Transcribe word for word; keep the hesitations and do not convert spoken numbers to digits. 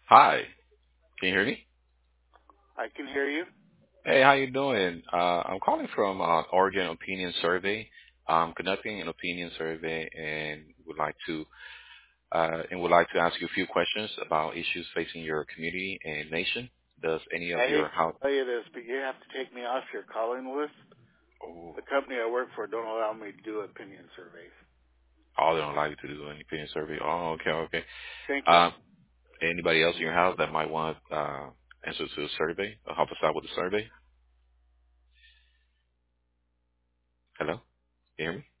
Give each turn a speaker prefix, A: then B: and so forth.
A: Hi, can you hear me?
B: I can hear you.
A: Hey, how you doing? Uh, I'm calling from uh, Oregon Opinion Survey. I'm conducting an opinion survey and would like to uh, and would like to ask you a few questions about issues facing your community and nation. Does any of
B: I hate
A: your
B: to
A: house?
B: tell you this, but you have to take me off your calling list.
A: Oh,
B: The company I work for don't allow me to do opinion surveys.
A: oh, they don't allow you to do an opinion survey. Oh, okay, okay.
B: Thank you.
A: Um, anybody else in your house that might want uh, answer to the survey or help us out with the survey? Hello, can you hear me?